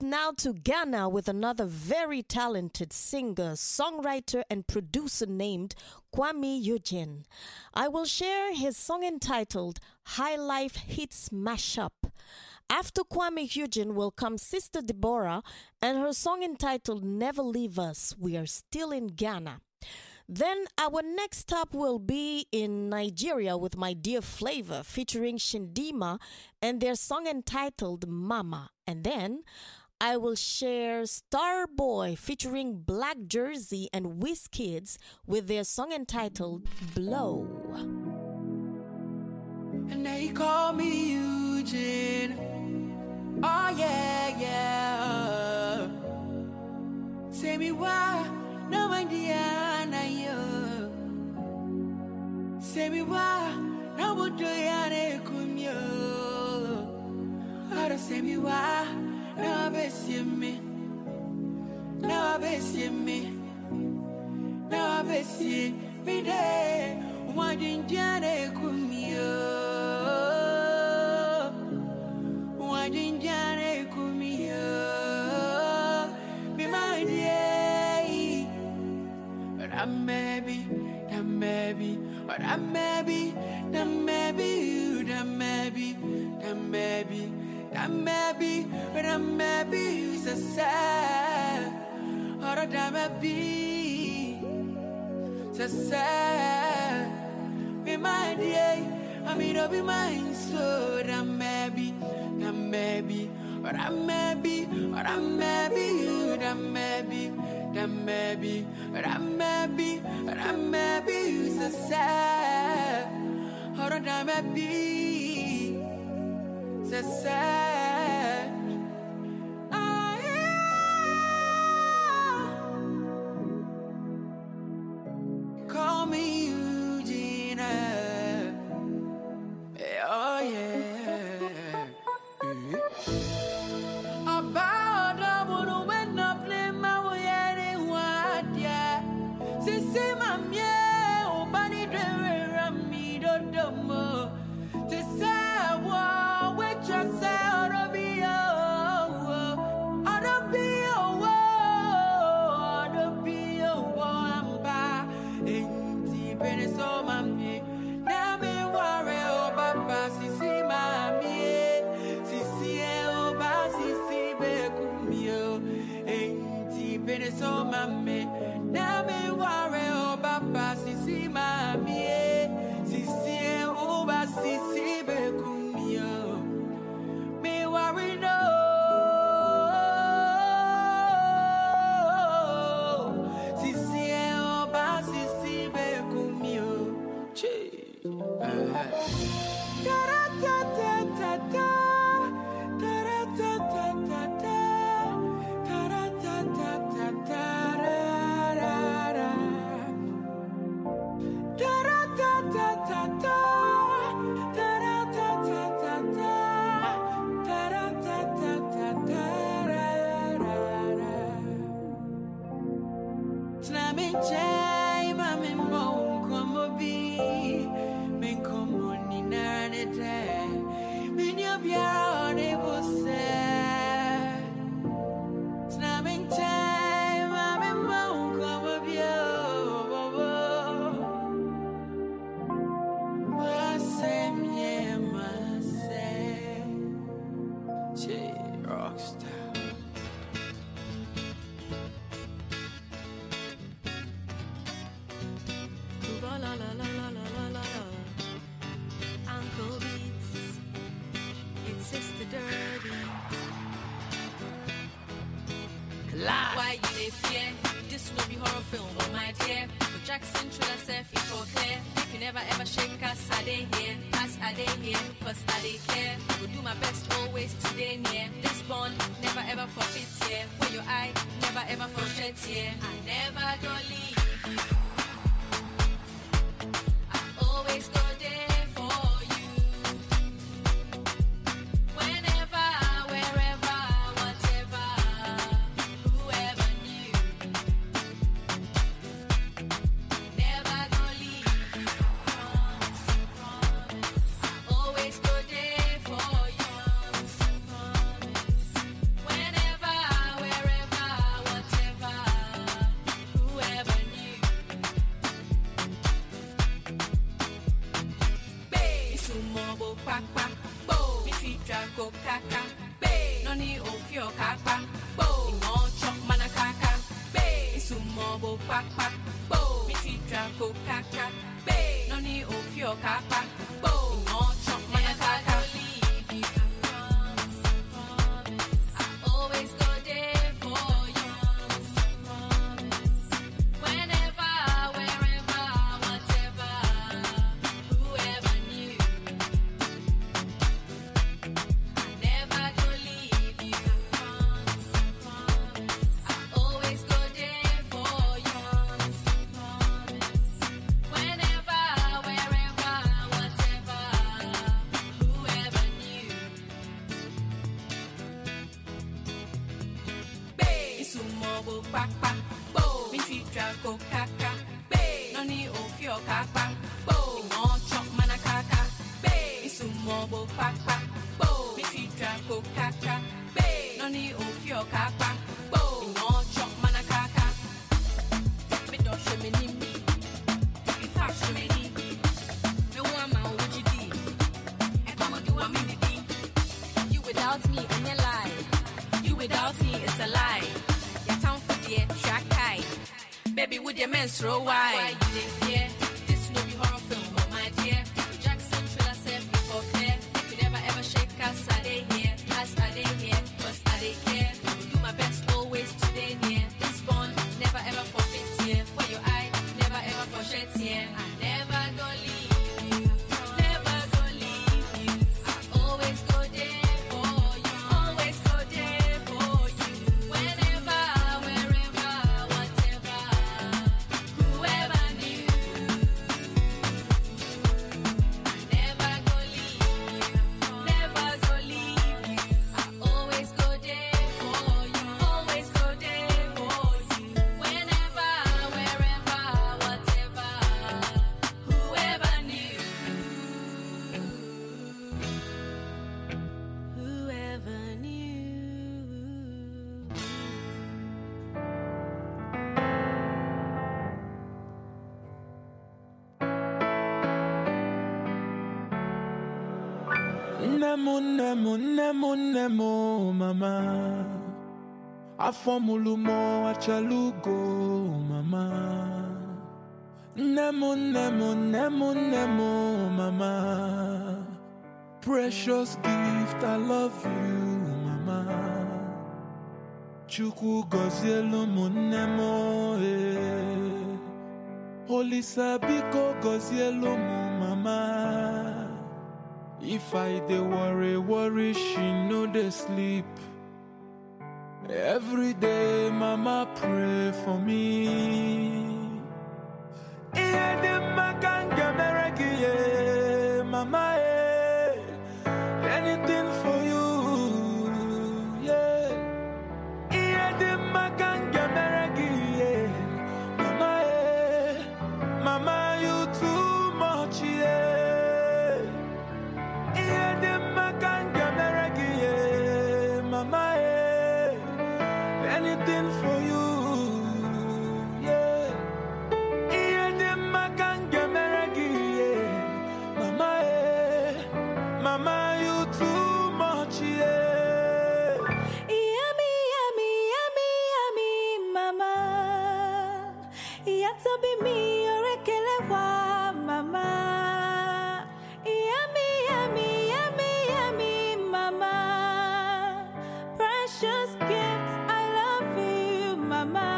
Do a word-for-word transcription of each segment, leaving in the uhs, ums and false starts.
now to Ghana with another very talented singer, songwriter, and producer named Kwame Eugene. I will share his song entitled High Life Hits Mashup. After Kwame Eugene will come Sister Deborah and her song entitled Never Leave Us. We are still in Ghana. Then our next stop will be in Nigeria with My Dear Flavor featuring Shindima and their song entitled Mama. And then I will share Starboy featuring Black Jersey and Wizkids with their song entitled Blow. And they call me Eugene. Oh yeah, yeah. Say me why, no idea, na yo. Say me why, no would do ya ne kumyo. Ora say me why, no besi me, no besi me, no besi me de. Wajin jane kumyo. Jinjane kumio, be my dear. But I may be, that may be, but I may be, that may be you, that may be, that may be, that may be, but I may be you, so sad. Or that may be, so sad. Be my dear, I mean, I'll be mine, so that may be. That may be, or I may be, or I may be you, that may be, that may be, or I may be, or I may be you, so sad, or that may be, so sad. Ah, yeah. Call me Eugene. Oh yeah. So mami, na me worry about sisi mami, sisi uba sisi bekumio, me worry no, sisi uba sisi bekumio, che, ta ta ta ta ta. Why you dey fear? This no be horror film, oh my dear. But Jackson should have said it for clear. You never ever shake us, I dey here. Us, I dey here, cause I dey care. Will do my best always to dey near. This bond never ever forfeits here. When your eye never ever forgets here. I never gonna leave you. I always go there for you. Whenever, wherever, whatever. Whenever ko kaka, be. Noni ofio kaka, bo. Mo chok mana kaka, be. Sumo bo pak pak, bo. Mi tritra ko kaka, be. Noni ofio kaka, bo. Mo chok mana kaka. Throw why you live here. This no be horror film, oh my dear. Jackson thriller self before clear. You never ever shake us, I dey here. As I dey here, cause I dey care. Do my best always today near. This bond never ever forfeit here. For your eye, never ever forget here. I never go leave you. Never go leave you. I always go there for you. Always go there for you. Whenever, wherever, whatever. Whoever knew, never go leave you, never go leave you. I always go there for you, always go there for you. Whenever, wherever, whatever. Whoever knew, whoever knew. Nemo, nemo, nemo, nemo, mama. Afomulumo achalugo, mama. Nemo, nemo, nemo, nemo, mama. Precious gift, I love you, mama. Chuku gozielo mo nemo, eh. Holy Sabiko gozielo mo, mama. If I dey worry, worry, she no dey sleep. Every day, mama pray for me. Iya de makanga mereki, yeah, mama, eh. Anything for you, yeah. Iya de makanga mereki, yeah, mama, eh. Mama, you too much, yeah. Mama, eh, anything for you, yeah. Yeah, the makanga meragi, yeah. Mama, eh, mama, you too much, yeah. Yummy, yummy, yummy, yummy, mama. Yato be me, orekelewa, mama. Yummy, yummy, yummy, yummy, mama. Precious gift, I love you, mama.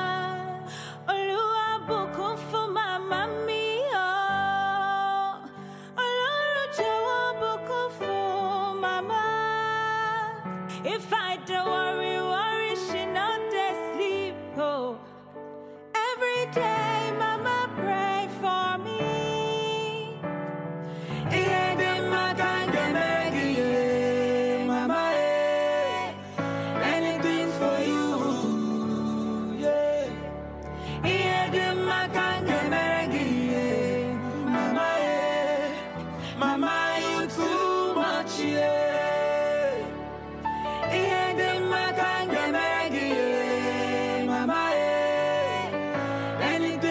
Olúwa bùkún fún mama mi, oh. Ọlọ́run jọ̀wọ́ bùkún fún mama. If I don't worry, worry, she not dey sleep, oh. Every day, mama pray for me. Yeah, the makanga meragi, yeah, mama, eh. Anything for you, yeah. Yeah, the makanga meragi, yeah, mama, eh. Mama, you too much, yeah. Yeah, the makanga meragi, yeah, mama, eh. Anything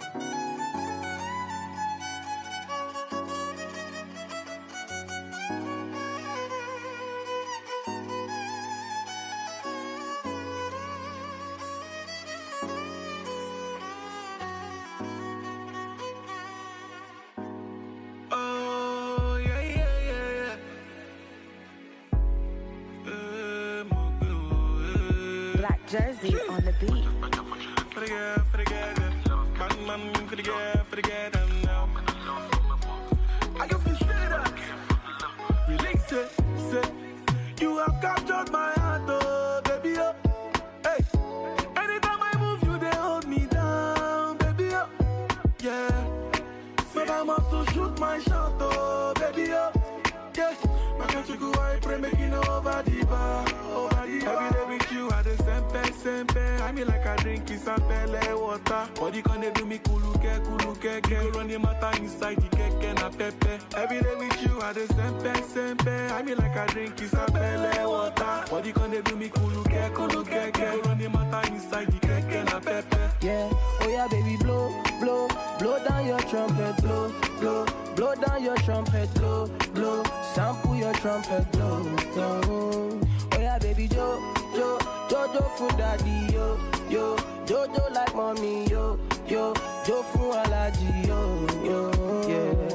Jersey on the beat. For the girl, for the girl, man, man, for the girl, for the girl, them now. I can feel straight up. Release it, say, you have captured my heart, oh, baby, oh. Hey, anytime I move, you they hold me down, baby, oh. Yeah, but I must to shoot my shot, oh, baby, oh. Yeah, my country go, I pray, making over the bar, over the bar. Every day with you, I the sempe, sempe. I mean like I drink is a pele water. Body can do me kuluke, kuluke, ke. Run the matter inside the keke na pepe. Every day with you, I the sempe, sempe. I mean like I drink is a pele water. Body can do me kuluke, kuluke, ke. Run the matter inside the keke na pepe. Yeah, oh yeah, baby, blow, blow, blow down your trumpet, blow, blow, blow down your trumpet, blow, blow, sample your trumpet, blow, blow. Oh yeah, baby, jo, jo, jojo for daddy, yo, yo, jojo like mommy, yo, yo, jo for allergy, yo, yo, yeah.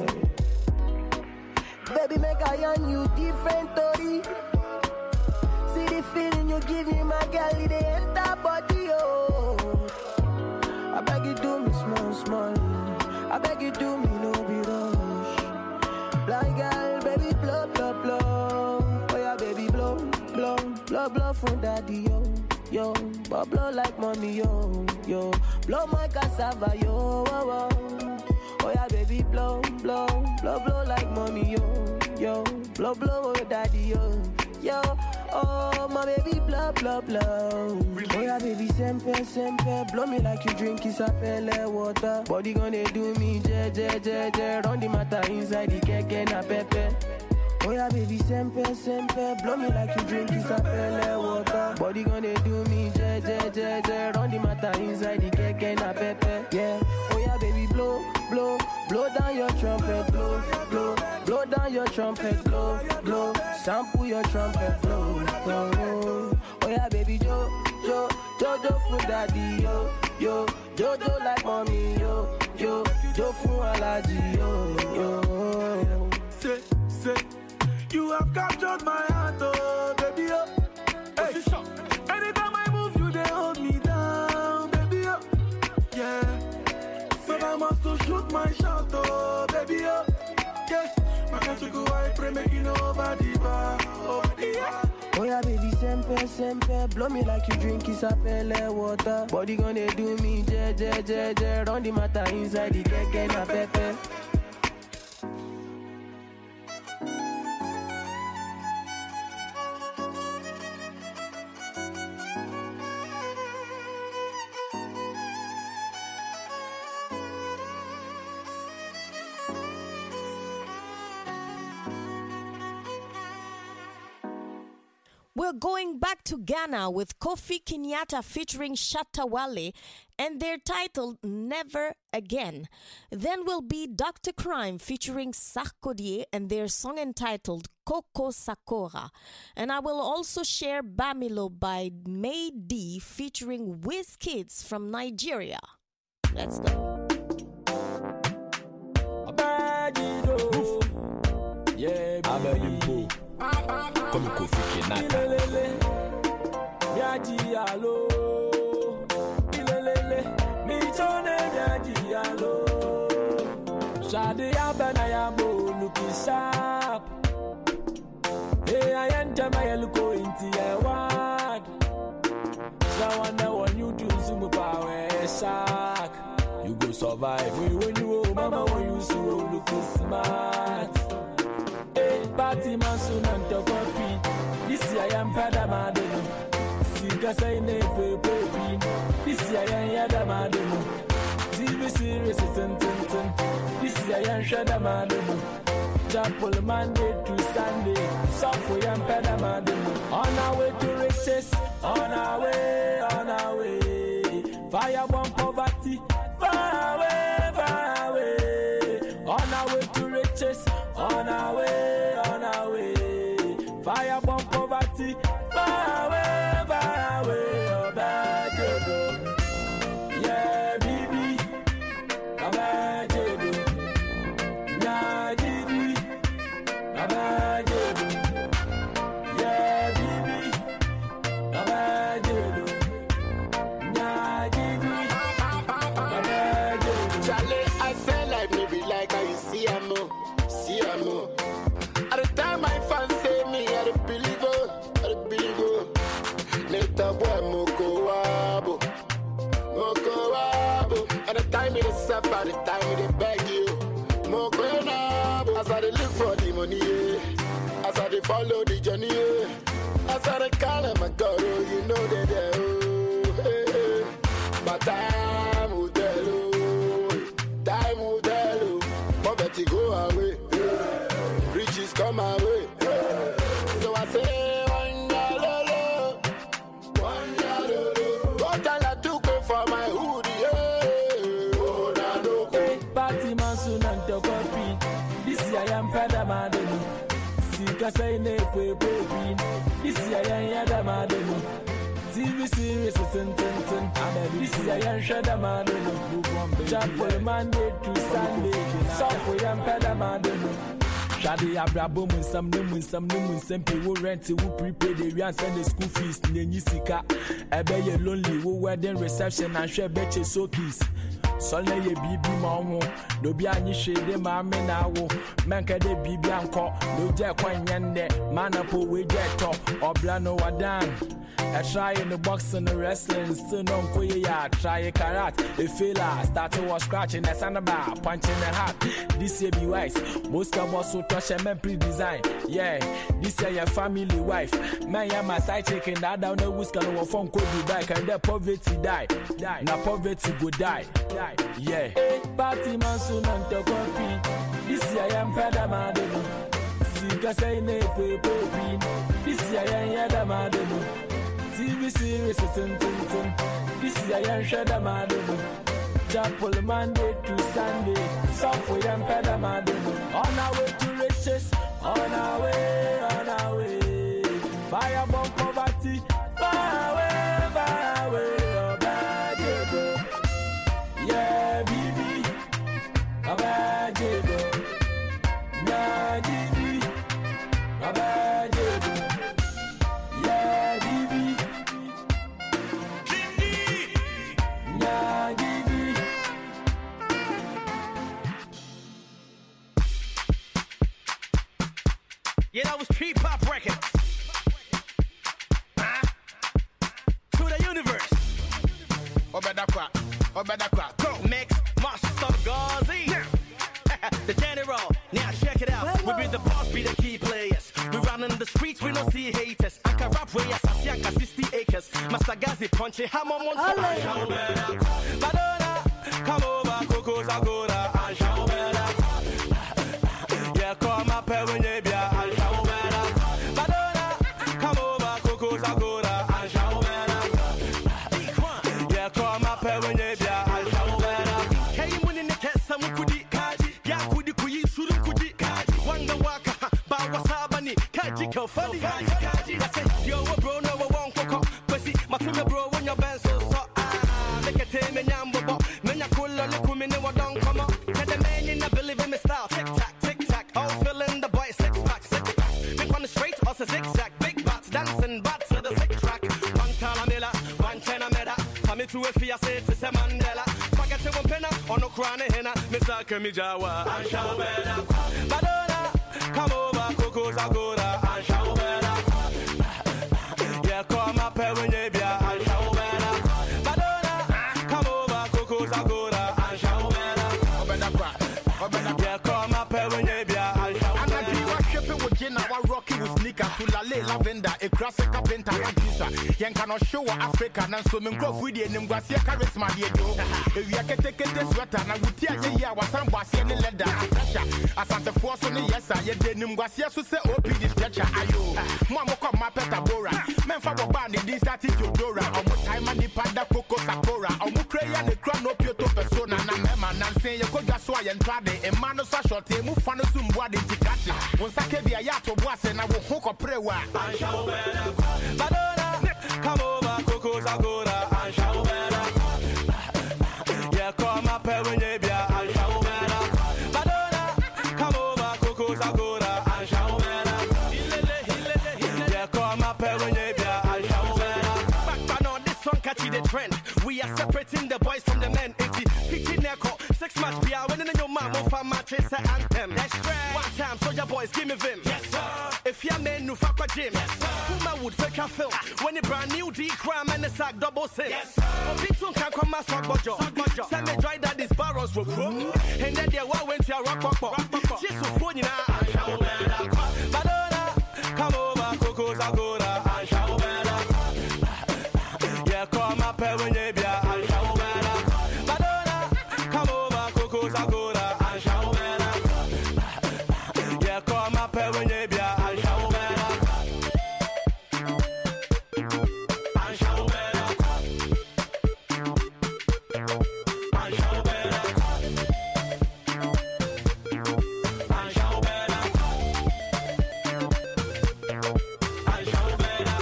Baby, make I on you different story. See the feeling you give me, my girl, it enter body, oh. I beg you do me small, small. I beg you do me no be rush. Blind girl, baby, blow, blow, blow. Oh yeah, baby, blow, blow, blow, blow from daddy, yo, yo. But blow like mommy, yo, yo. Blow my cassava, yo, oh, oh. Oh yeah, baby, blow, blow, blow, blow like mommy, yo, yo. Blow, blow, oh daddy, yo, yo. Oh, my baby, blow, blow, blow. Oh yeah, baby, sempe, sempe. Blow me like you drink isapele water. Body gonna do me, je, je, je, je. Run the matter inside the keke na pepe. Oh yeah, baby, sempe, sempe. Blow me like you drink isapele water. Body gonna do me, je, je, je, je. Run the matter inside the keke na pepe. Yeah. Oh yeah, baby, blow, blow, blow down your trumpet, blow, blow, blow down your trumpet, blow, blow. Sample your trumpet, blow, blow. Oh yeah, baby, jo, jo, jojo for daddy, yo, yo, jojo like mommy, yo, yo, jo for allergy, yo, yo. Say, say, you have captured my heart, oh, baby, oh. Hey, anytime I move, you they hold me down, baby, oh. Yeah, but I must to shoot my shot, oh, baby, oh. Yeah, my country go, I pray, making over the bar, over the bar. Oh yeah, baby, sempe, sempe. Blow me like you drink isapele water. Body gonna do me, je, je, je, je. Run the matter inside the keke na pepe. We're going back to Ghana with Kofi Kenyatta featuring Shatta Wale, and they're titled Never Again. Then will be Doctor Crime featuring Sarkodie and their song entitled Coco Sakora. And I will also share Bamilo by May D featuring Wizkids from Nigeria. Let's go. Yeah, baby. Comme Kofi Kenyatta. Miaji alo, ilelele, mi chone miaji alo. Shade abana ya mo looking sharp. Hey, I enter my elko into your word. So I know when you do some power shark, you go survive. When you oh mama when you so looking smart. Party man soon and talk of it. This year I am Padamadeno. Sika say never baby. This year I am Yadamadeno. T V series is ten ten ten. This year I am Shadamadeno. Chapel Monday to Sunday. Software I am Padamadeno. On our way to riches. On our way, on our way. Fire bomb poverty. Far away. riches. On our way, on our way. Fire bomb poverty. Far away, far away. Oh, bad jodo. Yeah, baby. Oh, bad jodo. Nah, baby. Oh, bad jodo. Yeah, baby. Oh, bad jodo. Nah, baby. Oh, bad jodo. Charlie, I say life may be like how you see a mo, see a mo. At the time my fans say me, I don't believe it, I don't believe it. Neta boy moko wabo, moko wabo. At the time it is suffer, at the time it is beg you, moko wabo. As I dey look for the money, yeah. As I dey follow the journey, yeah. As I dey call them my God, oh, you know they there, oh, hey, hey. But time will tell, oh, time will tell, oh. Poverty go away, yeah. Riches come away, yeah. So I say, one dollar, one dollar. What time I took it for my hoodie, yeah. Oh, na no go. Party man soon and the coffee. This year I am Pada Madenu. Sika say ne kwe baby. This year I am Yada Madenu. T V series is ten ten ten. This year I am Shada Madenu. Chapel Monday to Sunday. Software I am Pada Madenu. Shadi abrabo mun sam no mun sam no mun sam pay wo rent wo prepaid we and send the school fees nenyi sika ebe ye lonely wo wedding reception and share beche so keys so na ye bibi ma ho no bi anyi hwede ma me na wo menka de bibi anko no je kwanyende manapo we je to obla no wadan I try in the boxing and the wrestling, still no koye ya. Try a karat, a failure. Started was scratching the sandbar, punching the hat. This year be wise. Most of us so touch a man pre-design. Yeah, this year your family wife. Man, ya my side chicken. That down the whisker no phone could be back and the poverty die. Die. Now poverty go die. Die. Yeah. Hey, party man soon and the coffee. This year I am Pada Madenu. Sika say ne kwe popi. This year I am Yada Madenu. T V series is ten ten ten. This is a young Shada Madenu. Chapel Monday to Sunday. Software and Pada Madenu. On our way to riches. On our way, on our way. Fire bomb poverty. Far away, far away. Oh, bad jodo. Yeah, baby. Oh, bad jodo. Yeah, baby. Oh, bad jodo. Yeah, baby. Yeah, that was Tree Pop Records. Huh? To the universe. Obedakwa, Obedakwa, Go mix, Master Gazi. The general, now check it out. We be the boss, be the key players. We run in the streets, we don't see haters. I can rap way as I see I sixty acres. Master Gazi punch it, hammer on top. Madonna, come over, Coco's Agora, and show better. Yeah, come up here when you be and show better. Madonna, come over, Coco's Agora, and show better. Yeah, come up here when you be and show better. Came when in the test, some could eat kaji. Yeah, could you could shoot could eat kaji. Wanga waka, bawa sabani, kaji ko funny. I said, yo, bro, no one coco. But see, my twin bro, when your band so so. Ah, make a team and yambo. Men are cool, look who me know don't come up. Tell the man in the believe in me style. Tick tack, tick tack. All feeling the boy six pack, six pack. Make on the straight, also zigzag. Big bats dancing, bats to the six track. One Talamilla, one Tenameda. Come into a Fia, say it's a Mandela. Forget to one penna, on no crown in henna. Mister Kamijawa, and show better. Madonna, come over, Coco's Agora, and show better. Yeah, come up here when you be and show better. Madonna, come over, Coco's Agora, and show better. Obedakwa, Obedakwa. Yeah, come up here when you be and show And I do a shipping with Jenna, one rocky with sneaker, to Lale Lavender, a classic carpenter, and Tisha. Yan cannot show Africa, and so men go with the Nimgasia charisma, dear Joe. If you can take this sweater, and I would tell you, yeah, was some bossy and leather, and pressure. As I'm the force on the yes, I did Nimgasia to say, oh, this stretcher, ayo. Mamma come my pet Bora. Men for a band, this started to Dora, or more time and the Pada Coco Sakura, or more cray and the crown of your persona, and a man, and say you could just sway and trade, and man of such a team, Mufano soon board in Tikachi. When Sakabia Yato was and I will hook a prayer. Come over, Coco's Agora, and show better. Yeah, come up, Perenabia, and show better. Madonna, come over, Coco's Agora, and show better. Yeah, come up, Perenabia, and show better. Back on this song, catching the trend. We are separating the boys from the men. fifteen echo, six match, we are winning in your mom, for matches, anthem. That's right. One time, so your boys, give me vim. Yes, sir. If you're men, no fuck a gym. Yes, sir. Who would fake a film? When you brand new D crime and the sack double six. Yes, sir. People can come and suck my jaw. Send me dry that these barrels will grow. And then they all went to a rock pop. She's so funny now. Madonna, come over, Coco's Agora, and show better. Yeah, come up, Perenabia, and show better. Madonna, come over, Coco's Agora, and show better. Yeah, come up, Perenabia, and show better. And show better. And show better. And show better. And show better.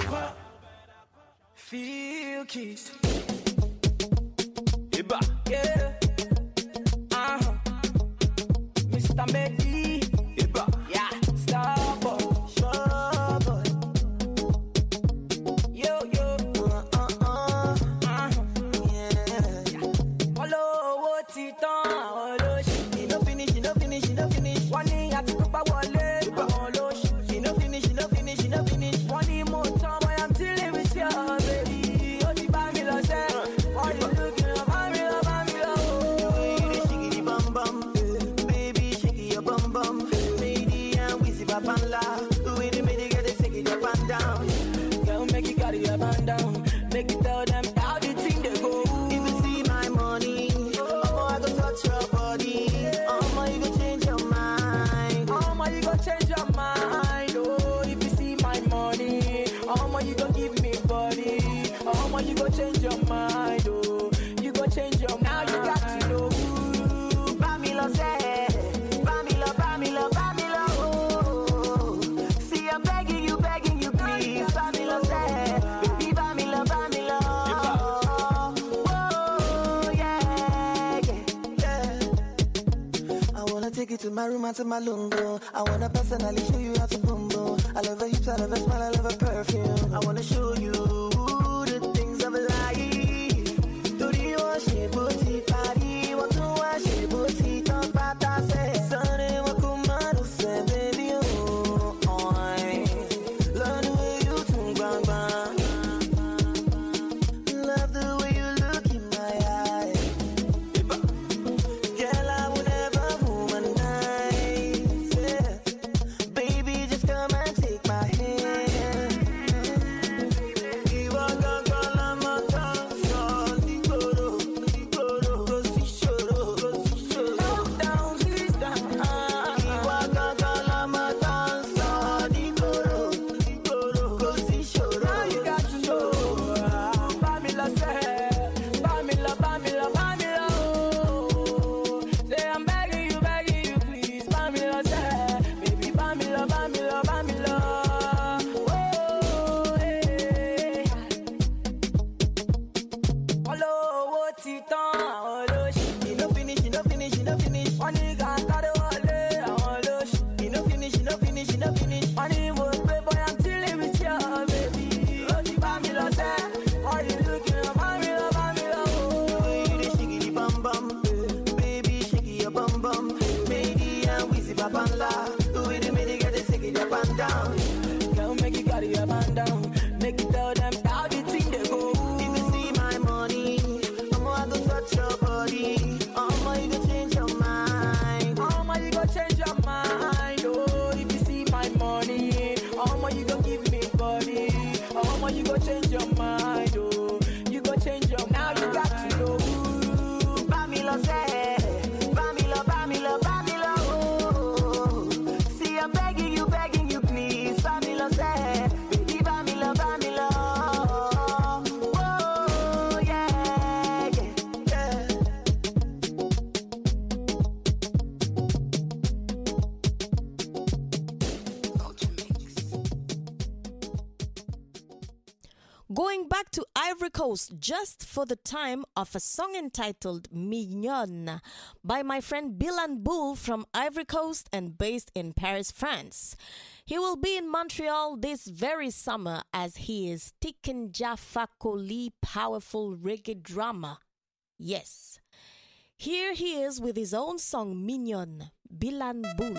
Feel kissed. Iba. Yeah. Uh-huh. Mister Medi. Iba. Yeah. Star boy. Sure boy. Yo, yo. Uh, uh, uh. Uh-huh. Yeah. Hello, what's it on? Hello, she. You no finish, you no finish, you no finish. One thing I took up a wallet. Hello, she. You no finish, you no finish, you no finish. One thing more time, I am dealing with you, baby. Oh, the Bamila said, why you looking at Bamila, Bamila? Shiggy the bum bum, baby, shiggy your bum bum. Lady and Wizzy Babala, when you made it get it, take it up and down. Girl, make it carry up and down. Make it tell them how the thing they go. If you see my money, oh, I go touch your body. Oh, you go change your mind. Oh, you go change your mind. Oh, if you see my money, oh, you go give me body. Oh, you go change your mind. Oh, you go change your mind. Now you got to know. Bamila say, Bamila, Bamila, Bamila. Oh, see I'm begging you, begging you, please. Bamila say, baby, Bamila, Bamila. Oh, yeah, yeah, yeah. I wanna take you to my room and to my lungo. I wanna personally show you how to bumbo. I love her hips, I love her smile, I love her perfume. I wanna show you the things of life. Do you want she booty party? Want to wash she booty top pata say. Sunny wakumano say baby oh oi. Love the way you turn bang bang. Love the way you look in my eyes. Girl, I would never womanize. Yeah. Baby, just come and take my hand. Make it tell them how the thing they go. If you see my money, I'm gonna go touch your body. Going back to Ivory Coast just for the time of a song entitled Mignonne by my friend Bilan Boule from Ivory Coast and based in Paris, France. He will be in Montreal this very summer as he is Tiken Jah Fakoly powerful reggae drama. Yes. Here he is with his own song Mignonne, Bilan Boule.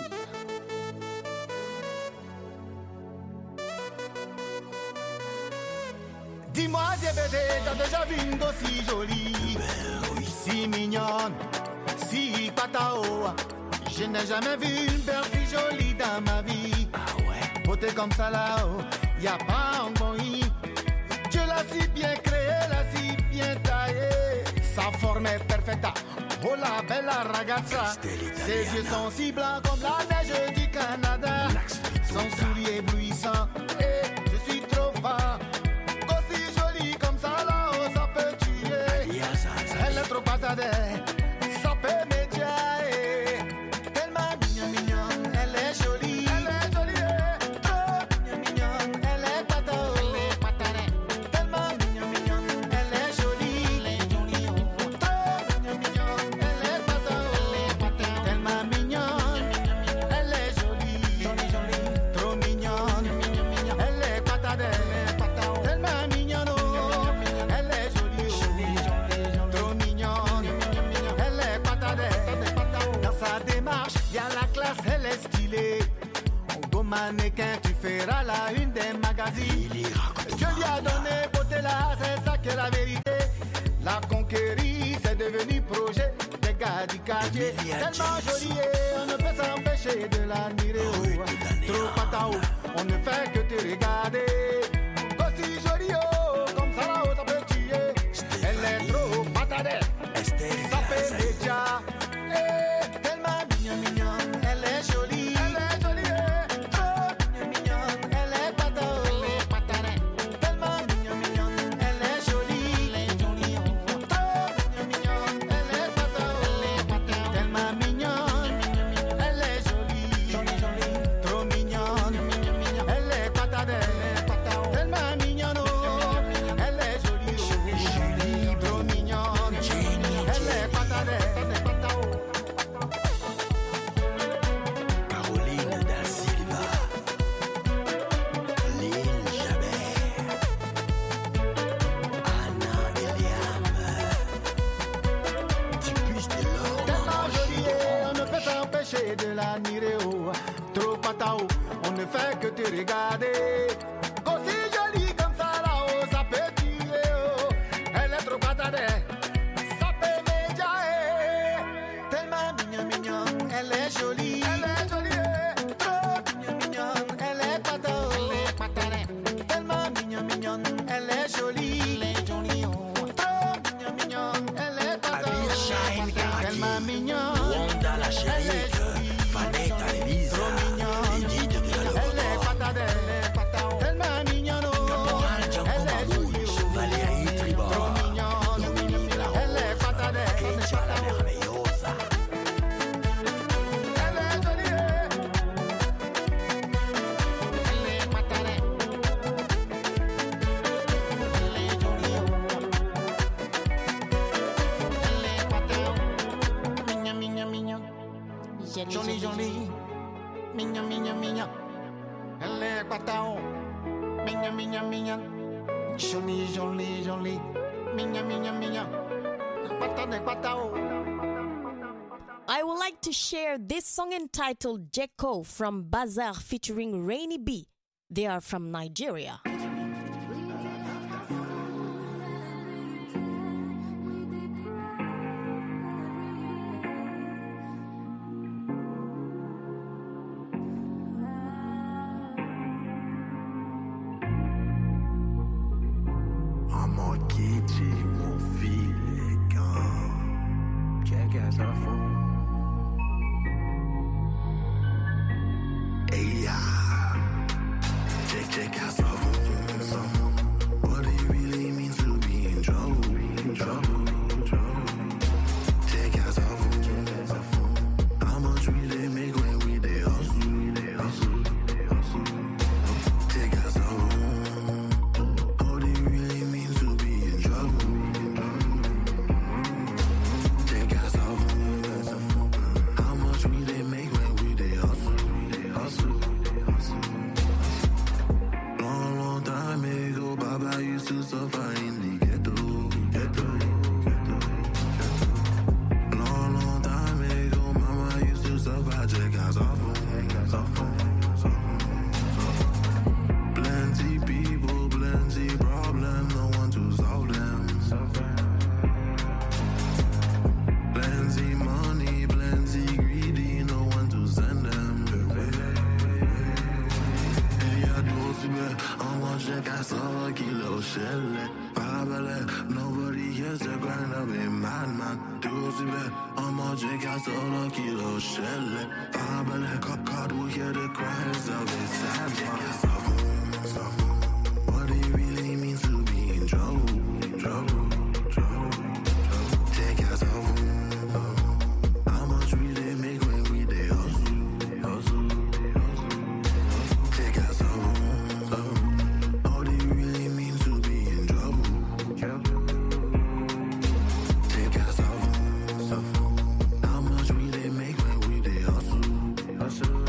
Dis-moi, j'ai bébé, t'as déjà vu une go si jolie, si mignonne, si patao. Je n'ai jamais vu une belle fille jolie dans ma vie. Ah ouais. Beauté comme ça là-haut, y'a pas un bon i. Dieu l'a si bien créé, l'a si bien taillé. Sa forme est parfaite. Oh la bella ragazza. Ses yeux sont si blancs comme la neige du Canada. Son sourire éblouissant. Et je suis trop fan. Elle est trop patate, ça peut m'étirer. Tellement mignonne, mignonne, elle est jolie. Elle est jolie, trop mignonne, mignonne, elle est patate, elle est patate. Tellement mignonne, mignonne, elle est jolie. Elle est jolie, trop mignonne, mignonne, elle est patate, elle est patate. Tellement mignonne, elle est jolie. Jolie, jolie, trop mignonne, elle est patate, elle est patate. Tellement mignonne, elle est jolie. Y'a la classe, elle est stylée. Un beau mannequin, tu feras la une des magazines. Je lui ai donné beauté là, c'est ça qui est la vérité. La conquérir, c'est devenu projet des gars du quartier. Tellement jolie, on ne peut s'empêcher de l'admirer. Trop patao, on ne fait que te regarder. Aussi jolie, oh, comme ça là, ça peut tuer. Elle est trop patate, ça fait déjà. De l'admirer, oh, trop patao, on ne fait que te regarder. Aussi jolie comme ça là-haut, ça peut tuer, oh. Elle est trop patade, ça peut m'éjailler. Tellement mignonne, mignonne, elle est jolie. Elle est jolie, trop mignonne, mignonne, elle est patao, elle est patade. Tellement mignonne, mignonne, elle est jolie. Elle est jolie, oh. Trop mignonne, mignonne, elle est patao, elle est patade. Tellement mignonne. Wanda la chérie. Vanetta Elisa, Edith de la Locomotive, tellement mignonne, Caporal Gianco Mamouche, Valérie Tribord, Dominique la Rose, Ketia la Merveilleuse. Elle est jolie, elle est patade, elle est jolie, elle est patade, mignon, mignon, mignon. Jolie, jolie, mignon, mignon, mignon. Elle est patao, mignon, mignon, mignon. Jolie, jolie, jolie, mignon, mignon, mignon. Patade, patao. I would like to share this song entitled Jeko from Bazaar featuring Rainy B. They are from Nigeria. Really madman. Dusibet, I'm a drink, I saw a kilo shell. Fabele, cockard, will hear the cries of a sad man. What do you really mean to be in trouble? Trouble, trouble, trouble. Take us off. How much we they make when we they hustle, hustle, hustle. Take us off. How do you really mean to be in trouble? Trouble. Take us off. How much we they make when we they hustle, hustle.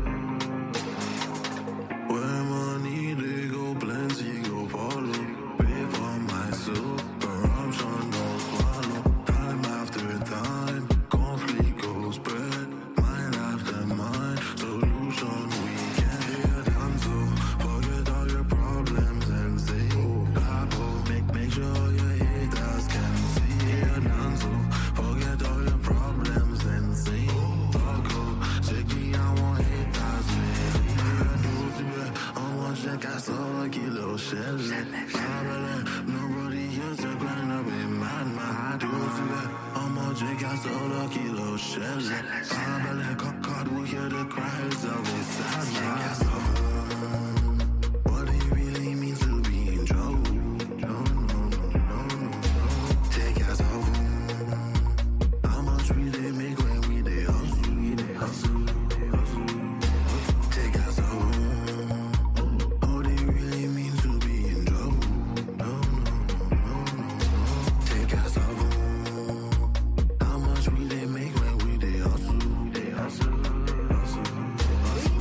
Where money they go, plenty go follow. Pay for my soul, corruption don't swallow. Time after time, conflict goes spread. Mind after mind, solution we can hear done so. Forget all your problems and say, Gabo, make, make sure your haters can see it done so. Forget all your problems and say, Togo, Sheki, I want haters, maybe. I want check, I saw a kilo shell. Nobody hears the grind up in my mind. I'm a drink, I saw a kilo shell. Fabele, cockard, will hear the cries of a sad man. What do you really mean to be in trouble? No, no, no, no, no, no. Take us off. How much we they make when we they hustle? We they hustle, hustle, hustle. Take us off. How do you really mean to be in trouble? No, no, no, no, no, no. Take us off. How much we they make when we they hustle? They hustle, hustle, hustle.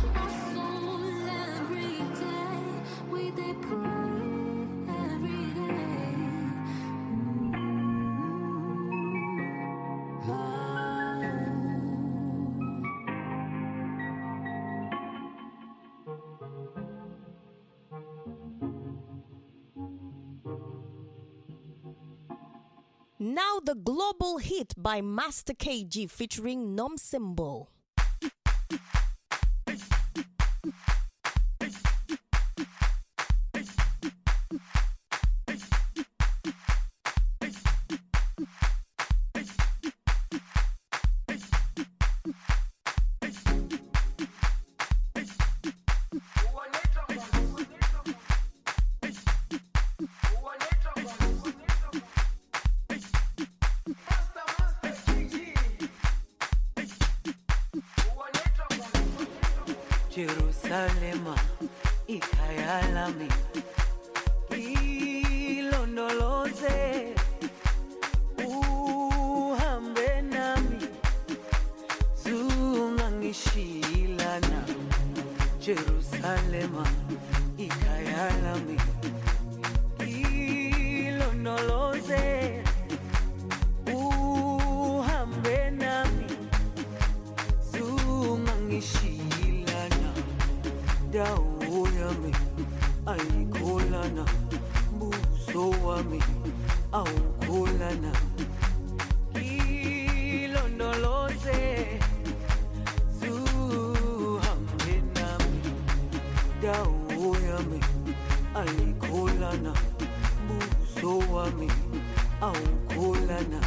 Now the global hit by Master K G featuring Nom Symbol. Jerusalema ikayalami ilondoloze uhambe nami zungangishilana. Jerusalema ikayalami ilondoloze uhambe nami zungangishilana. Dawo yami ayikholana, buso wami awukholana. Ilondoloze zuhambe nami. Dawo yami ayikholana, buso wami awukholana.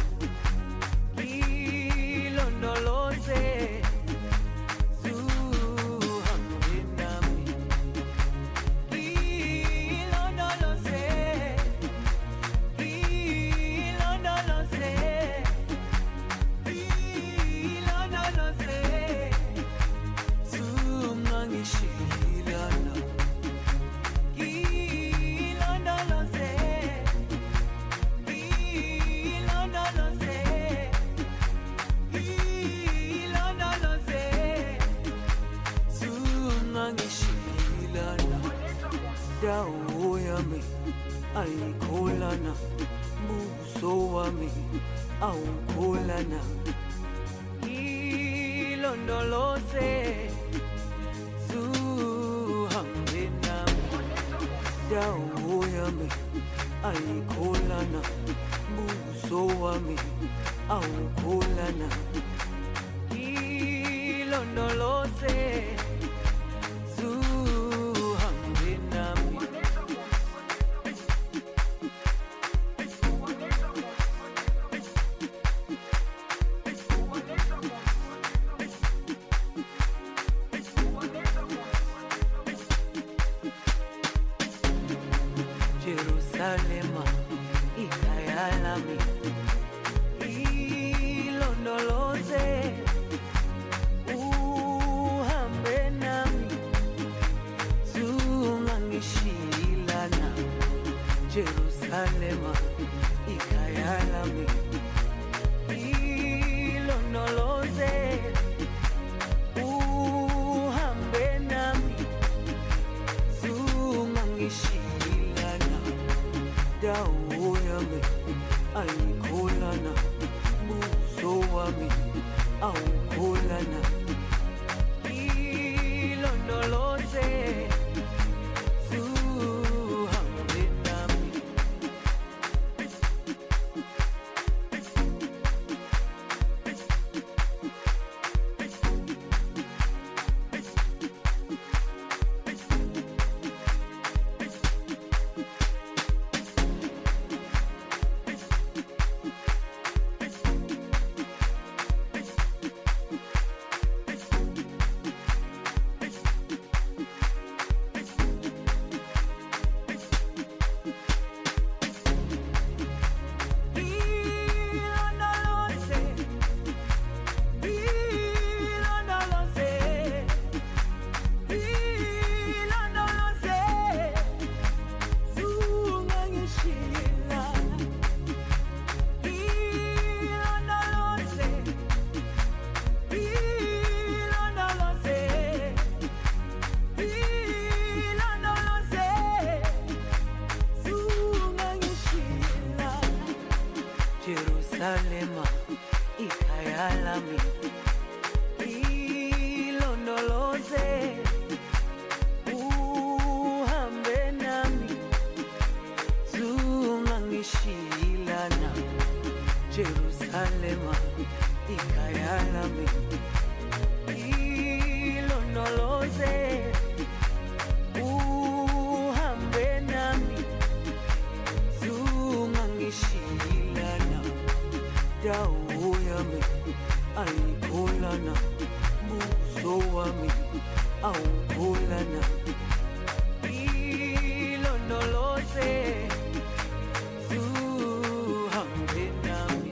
Ilondoloze dawo yami ayikholana, buso wami awukholana. Ilondoloze zuhambe nami. Dawo yami ayikholana, buso wami awukholana. Ilondoloze wami awukholana ilondoloze zuhambe nami. Jerusalema ikayalami ilondoloze uhambe nami zungangishilana. Jerusalema ikayalami ilondoloze uhambe nami zungangishilana. Dawo yami ayikholana, buso wami awukholana ilondoloze zuhambe nami.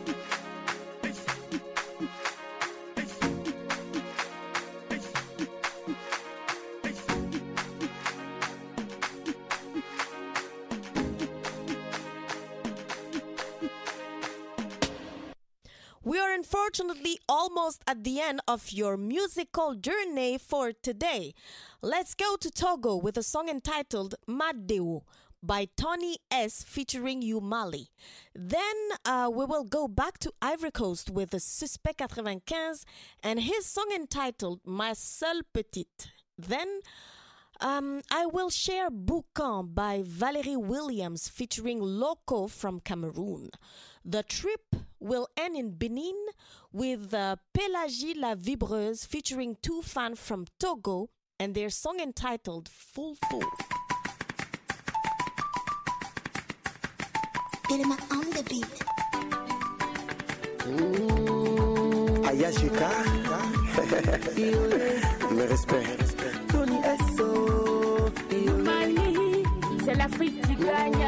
We are unfortunately almost at the end of your musical journey for today. Let's go to Togo with a song entitled Madeo by Tony S featuring Umali. Then uh, we will go back to Ivory Coast with the Suspect ninety-five and his song entitled Ma Seule Petite. Then um, I will share Boucan by Valérie Williams featuring Loco from Cameroon. The trip will end in Benin with uh, Pélagie la Vibreuse featuring two fans from Togo and their song entitled Full Full. Elema on the beat. Mmh, Ayashika. Me respect. Tony S O. Mali, c'est l'Afrique qui gagne.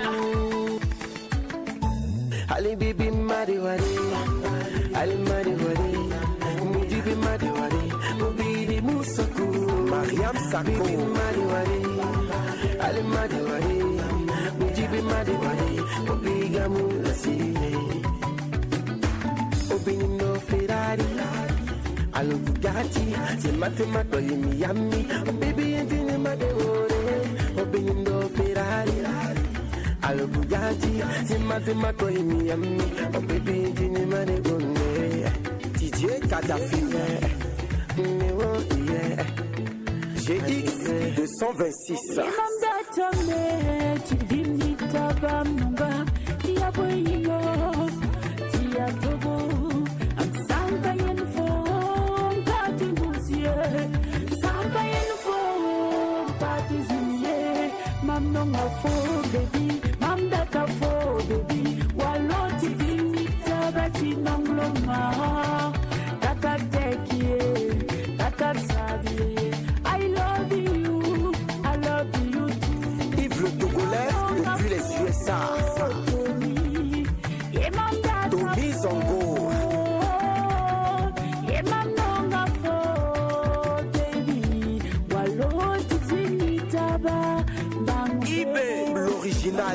Ali bibi madi wadi, Ali madi wadi, Mujibi madi wadi, Mubidi musaku, Mariam Sako, bibi madi wadi, Ali madi wadi, Mujibi madi wadi, Mubiga mulasi, Obini no Ferrari, Alo Bugatti, c'est matemato li Miami, oh baby entine madi wadi, Obini no Ferrari. Alo Bugatti, c'est matemato in Miami. Oh baby, tu ne m'as dégonné. D J Kadhafi, numéro yeah. G X deux cent vingt-six. Imam Datame, tu vini tabamnunga, tia boyino, tia tobo, am samba yenfo, pati musier, samba yenfo, pati zimier, mam nonga fo baby. Mamdaka fo baby, waloti vini tabati nangloma, kaka tekie, kaka sabie. I love you, I love you too. Yves le Togolais depuis les U S A. Tommy Zongo. Ibe l'original.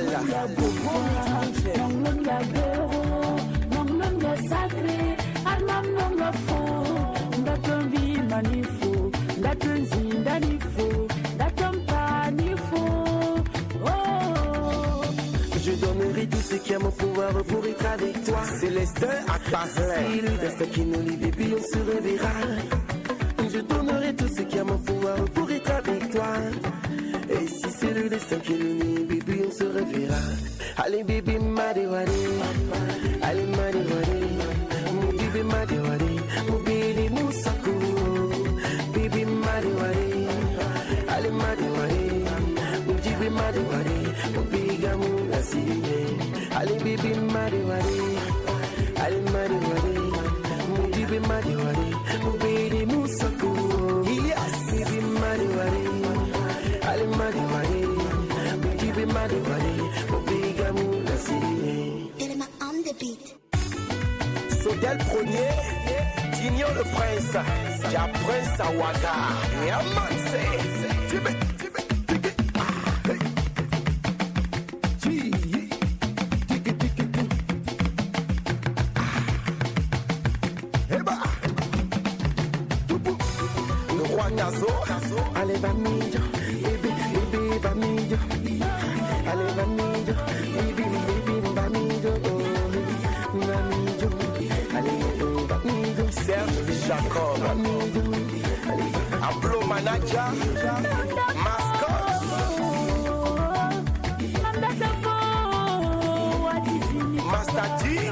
Sacré, almam non la fo, ngatombi manifo. Célestin à Caslin. Le destin qui nous lie, baby, on se reverra. Je donnerai tout ce qui a mon pouvoir pour être avec toi. Et si c'est le destin qui nous lie, baby, on se reverra. Allez, baby, madewari. Allez, madewari. Mon baby, madewari. Mon baby, moussakou. Baby, madewari. Allez, madewari. Mon baby, madewari. Mon baby, gamou, la signe. Allez, baby, madewari. Allez, madewari. Mon baby, madewari. Mon baby, moussakou. Yes, baby, madewari. Allez, madewari. Mon baby, madewari. Mon baby, gamou, la signe. On the beat. Sodel premier, Dignon le prince, Dia prince à Ouaga. Yeah man, c'est Tibé, Tibé, Tibé. Hey. Tiki, tiki, tiki. Hey bah. Le roi Nazo, allez Vanillo, baby, baby Vanillo. Allez Vanillo, baby, baby Vanillo. Serge Jacob, Aplo Manager, Mascot, Master G,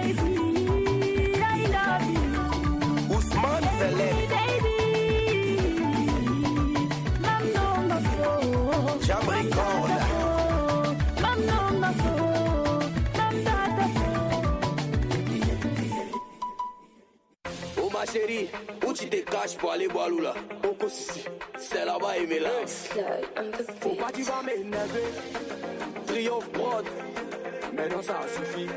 Ousmane Velay, Jamri Corda. Ma chérie, où tu te caches pour aller boire l'eau là? Oko Sissi, c'est là-bas et mélange. Faut pas tu vas m'énerver. Triomphe Broad, maintenant ça suffit.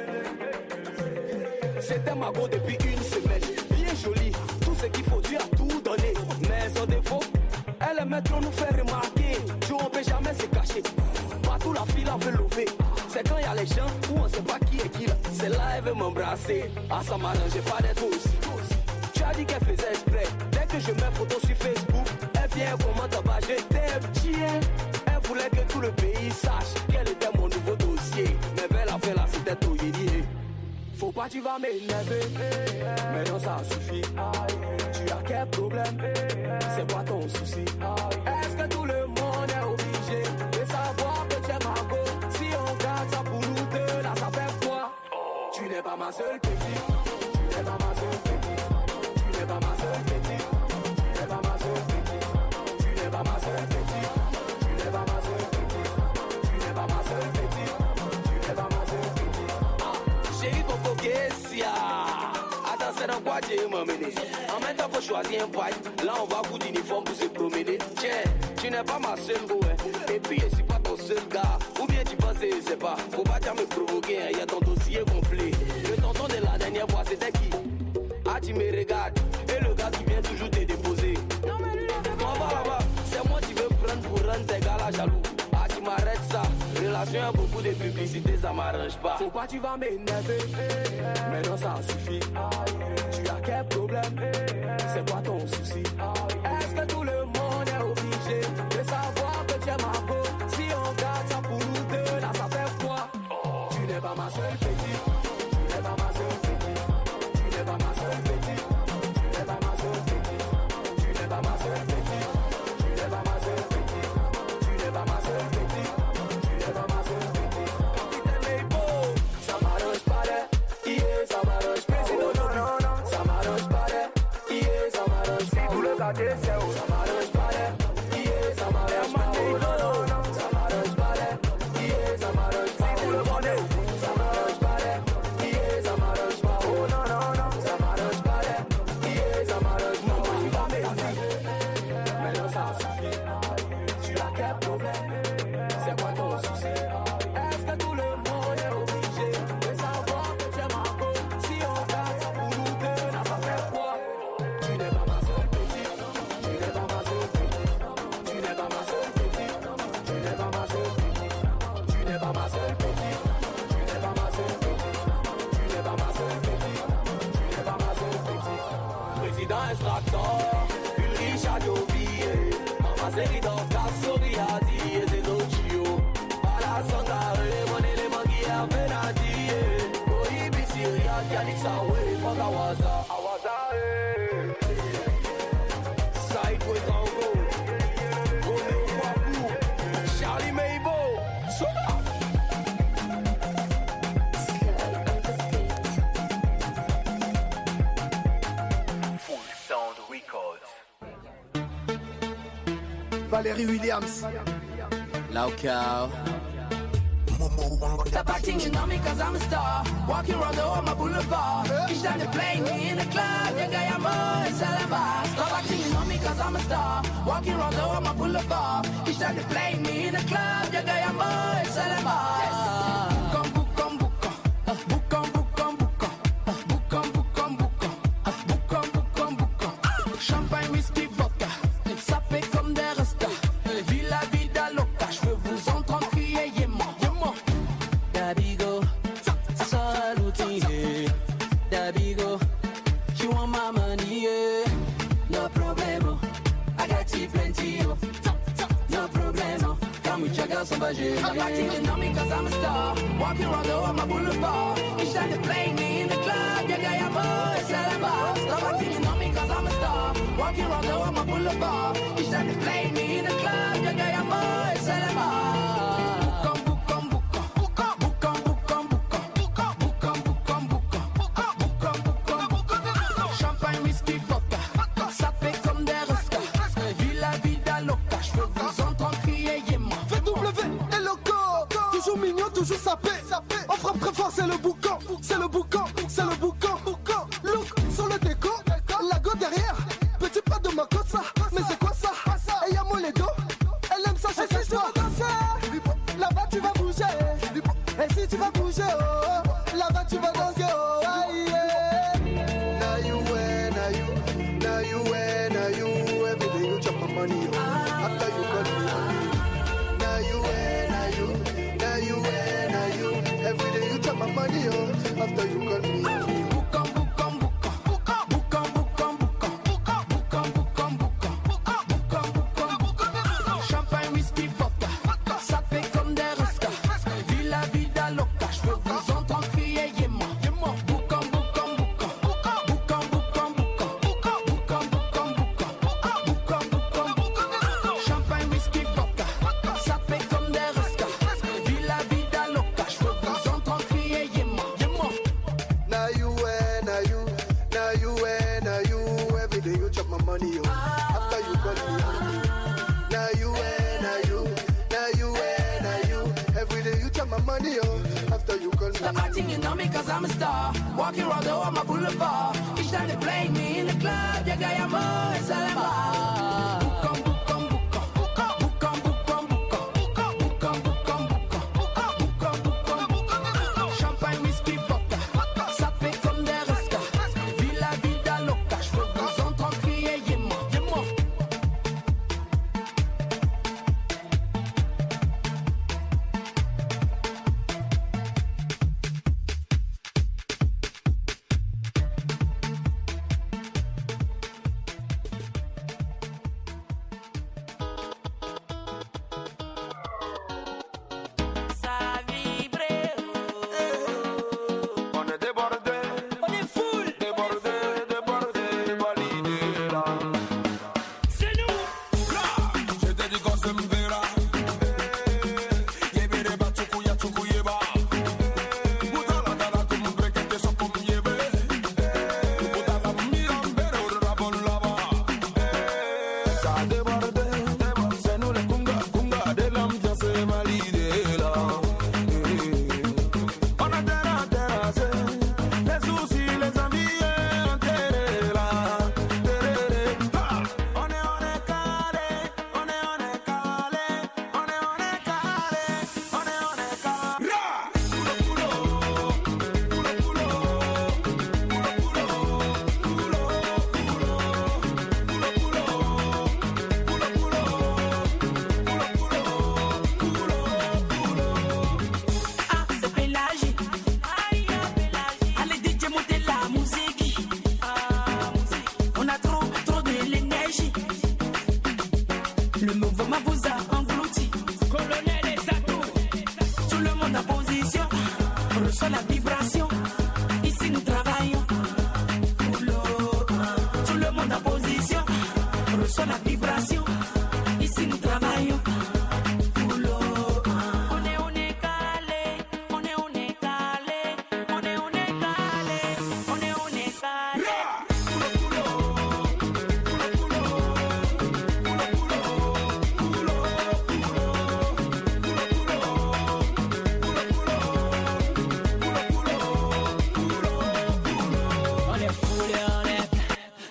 C'était ma go depuis une semaine, bien jolie. Tout ce qu'il faut, tu as tout donné. Mais son défaut, elle aime trop nous faire remarquer. Tu on peut jamais se cacher. Partout la fille la veut lever. C'est quand y a les gens où on sait pas qui est qui là. C'est là elle veut m'embrasser. Ah ça m'arrange pas d'être aussi. Tu as dit qu'elle faisait exprès. Dès que je mets photo sur Facebook, elle vient comment t'as pas jeté chien. Elle voulait que tout le pays sache qu'elle était mon nouveau dossier. Mais vers la fin là c'était tout yédi. Faut pas tu vas m'énerver. Mais non ça suffit. Tu as quel problème? C'est quoi ton souci? Est-ce que tout le monde est obligé de savoir que tu es ma go? Si on garde ça pour nous deux, là ça fait quoi? Tu n'es pas ma seule petite. Tu n'es pas ma seule petite. Tu n'es pas ma seule petite. Tu n'es pas ma seule petite. Tu n'es pas ma seule petite. Tu n'es pas ma seule petite. Tu n'es pas ma seule petite. Tu n'es pas ma seule petite. Ah, chérie Coco Kessia. Attends, c'est dans quoi tu es m'emmener? En même temps, faut choisir un paille. Là, on va foutre d'uniforme pour se promener. Tiens, tu n'es pas ma seule go, hein. Et puis, je suis pas ton seul gars. Ou bien tu penses, je sais pas. Faut pas dire me provoquer, hein. Y a ton dossier complet. Le tonton de la dernière fois, c'était qui? Ah, tu me regardes. Et le gars qui vient toujours te déposer. Non, mais lui, on va là-bas. C'est moi qui veux prendre pour rendre tes gars là jaloux. Ah, tu m'arrêtes ça. Relation a beaucoup de publicité, ça m'arrange pas. Faut pas, tu vas m'énerver. Mais non, ça suffit. Tu as quel problème? C'est quoi ton souci? Est-ce que tout le monde est obligé de savoir que tu es ma go? Si on garde ça pour nous deux, là ça fait quoi? Tu n'es pas ma seule petite. Tu n'es pas ma seule petite. Tu n'es pas ma seule petite. Tu n'es pas ma seule petite. Tu n'es pas ma seule petite. Tu n'es pas ma seule petite. Tu n'es pas ma seule petite. Tu n'es pas ma seule petite. Capitaine Leibo, ça m'arrange pas là. Yeah, ça m'arrange pas. Président Nobi, ça m'arrange pas là. Yeah, ça m'arrange pas. Tout le quartier c'est où? Ça m'arrange pas là. Yeah, ça m'arrange pas. Ça m'arrange pas là. Yeah, ça m'arrange pas. Tout le monde est où? Ça m'arrange pas là. Yeah, ça m'arrange pas. Oh non non non, ça m'arrange pas là. Yeah, ça m'arrange pas. Tu vas m'énerver. Mais non ça suffit. Tu as quel problème? C'est quoi ton souci? Est-ce que tout le monde est obligé de savoir que tu es ma go? Si on garde ça pour nous deux, là ça fait quoi? Tu n'es pas ma seule petite. Tu n'es pas ma seule petite. Tu n'es pas ma seule petite. Tu n'es pas ma seule petite. Tu n'es pas ma seule petite. Tu n'es pas ma seule petite. Tu n'es pas ma seule petite. Tu n'es pas ma seule petite. Président extracteur, Ulrich Adobie, Mama Serida, Kassori Adi, et des Dochio. Para Sangare, mon élément qui a penadi. Oui, Bissi, girl it's away for the waza, waza eh. Side way down go, go no waku, Charlie Mabel, so Full Sound Records. Valérie Williams. Local. Stop acting, you know me cause I'm a star. Walking around the whole my boulevard. Each time they play me in the club, yeah, guy, I'm a celebrate. Stop acting, you know me cause I'm a star. Walking around the whole my boulevard. Each time they play me in the club, yeah, guy, I'm a celebrate. Come, book, come, book, come. Book, come, book, come, book, come. Book, come, book, come, book, come. Book, come, book, come, book, come. Champagne, whisky, vodka. Ça fait comme des restas. Vie la vida loca. Je veux vous entendre crier, yeah, moi. Dabigo, saluti, Dabigo, you want my money, yeah. No problemo, I got you plenty, oh. No problemo, come with your girl, somebody. I'm acting, you know me cause I'm a star. Walking around the whole my boulevard. Each time they play me in the club, yeah, guy, I'm a celebrate. Stop acting, you know me cause I'm a star. Walking around the whole my boulevard. Each time they play me in the club, yeah, guy, I'm a celebrate. Toujours sapé, on frappe très fort, c'est le boucan, c'est le boucan, c'est le boucan, boucan. Look sur le déco, la go derrière, petit pas de ma côte ça, mais c'est quoi ça? Et y'a mon ledo, elle aime ça, je sais, tu vas danser, là-bas tu vas bouger, et si tu vas bouger, oh, là-bas tu vas danser, oh, yeah. Now you wear, now you, now you wear, now you, every day you chop my money, oh, after you got me, now you wear, now you, now you wear. Every day you chop my money, oh, after you got me. Book on, book on, book on, book on, book on, book on, book on, book on, book on, book on, book on, book on, book on, book on, book on. Champagne, whisky, vodka, ça fait comme des restas. Vie la vida loca, je veux vous entendre crier, yeah, moi, yeah, moi. Book on, book on, book on, book on, book on, book on, book on, book on, book on, book on, book on, book on, book on, book on. Champagne, whisky, vodka, ça fait comme des restas. Vie la vida loca, je veux vous entendre crier, yeah, moi, yeah, moi. Now you wear, now you, now you wear, now you, every day you chop my money, oh, after you got me. Now you wear, now you, now you wear, now you, every day you chop my money, oh, after you got me. Stop acting, you know me cause I'm a star. Walking around the whole my boulevard. Each time they play me in the club, yeah, guy, I'm a celebrate. Book on, book on, book on, book on, book on, book on, book on, book on, book on, book on, book on, book on, book on, book on, book on. Champagne, whisky, vodka, ça fait comme des restas. Vie la vida loca, je veux vous entendre crier, yeah, moi, yeah, moi.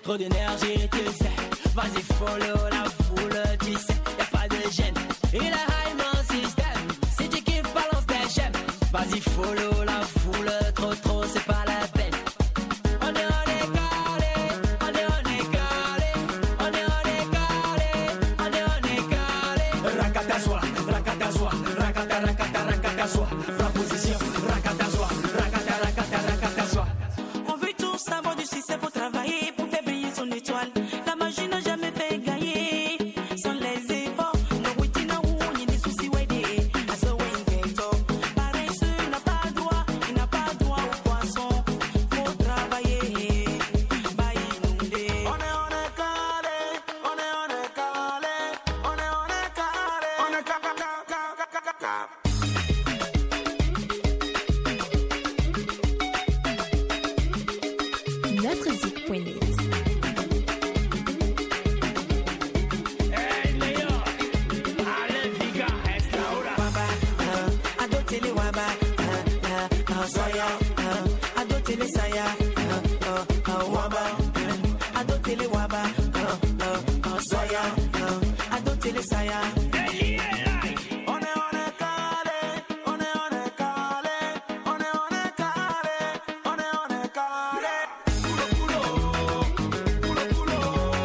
trop d'énergie, tu sais. Vas-y, follow la foule, tu sais. Y'a pas de gêne. Il est high mon système. Si tu kiffes, balance des j'aime. Vas-y, follow la foule, trop trop, c'est pas la peine. On est, on est calé, on est, on est calé, on est, on est calé, on est, on est calé. Rakatazwa, rakatazwa, rakata, rakata, rakatazwa. Proposition, rakatazwa, rakata, rakata, rakatazwa. On veut tous avoir du succès pour travailler, pour faire briller son étoile. La magie n'a jamais fait gagner. Sans les efforts, nos routines où il y a des soucis, ouais, des. À ce way, paresseux n'a pas droit, il n'a pas droit au poisson. Faut travailler, bah inonder. On est, on est calé, on est, on est calé, on est, on est calé, on est ca ca ca ca ca ca ca. Notre zik point net. Adotele waba, saya, adotele saya, waba, adotele waba, saya, adotele saya. On est, on est calé, on est, on est calé, on est, on est calé, on est, on est calé. Culo, culo, culo, culo,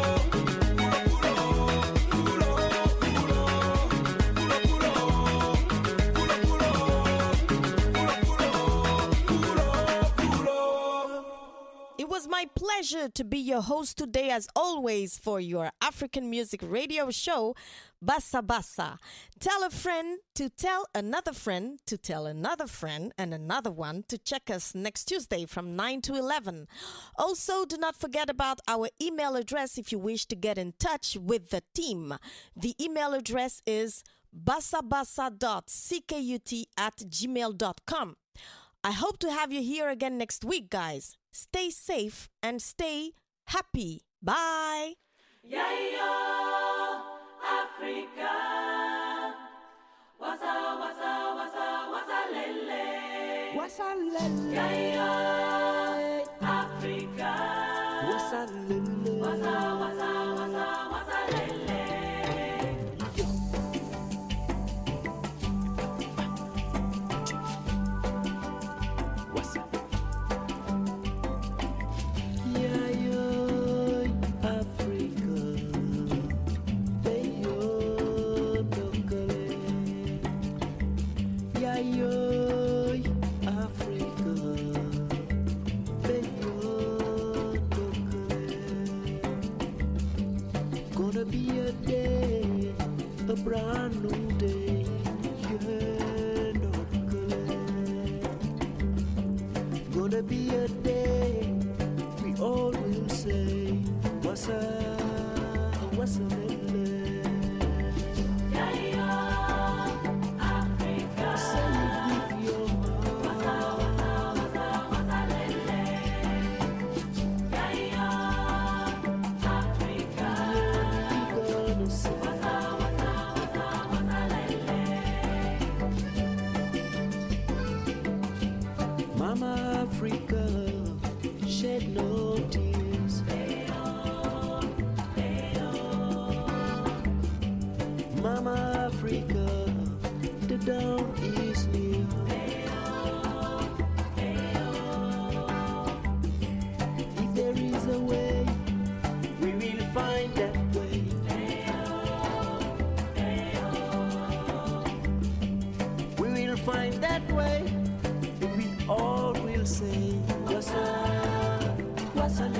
It was my pleasure to be your host today, as always, for your African music radio show, Bassa Bassa. Tell a friend to tell another friend to tell another friend and another one to check us next Tuesday from nine to eleven. Also, do not forget about our email address if you wish to get in touch with the team. The email address is bassabassa dot cut at gmail dot com. I hope to have you here again next week, guys. Stay safe and stay happy. Bye. Yayo, Africa. Wasa, wasa, wasa, wasa, lele. Wasa, lele. Yayo, Africa. Wasa, lele. Wasa, wasa, wasa, wasa, lele. Wasa. Gonna be a day, a brand new day. Yeah, gonna be a day we all will say, what's up, what's up, Mama Africa, shed no tears. Mama Africa, the dawn is near. If there is a way, we will find that way. We will find that way. We all will say, what's up, what's up,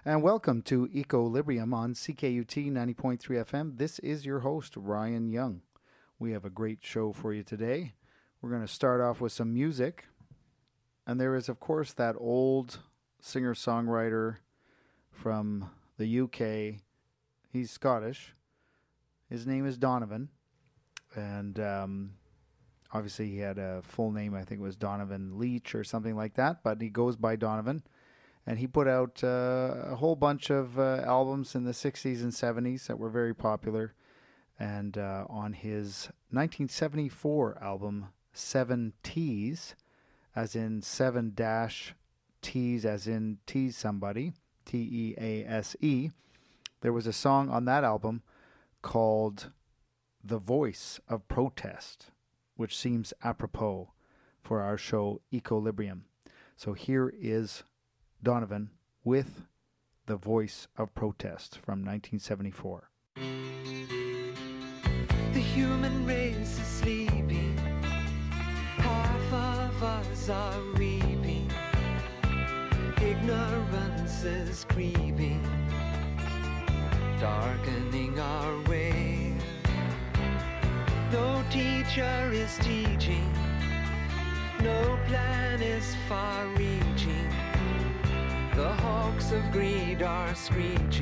And welcome to Equilibrium on C K U T ninety point three F M. This is your host, Ryan Young. We have a great show for you today. We're going to start off with some music. And there is, of course, that old singer-songwriter from the U K. He's Scottish. His name is Donovan. And um, obviously he had a full name, I think it was Donovan Leitch or something like that. But he goes by Donovan. And he put out uh, a whole bunch of uh, albums in the sixties and seventies that were very popular. And uh, on his nineteen seventy-four album, Seven T's, as in seven dash T's, as in tease somebody, T E A S E, there was a song on that album called The Voice of Protest, which seems apropos for our show Equilibrium. So here is Donovan with The Voice of Protest from nineteen seventy-four. The human race is sleeping, half of us are weeping, ignorance is creeping, darkening our way. No teacher is teaching, no plan is far-reaching. The hawks of greed are screeching.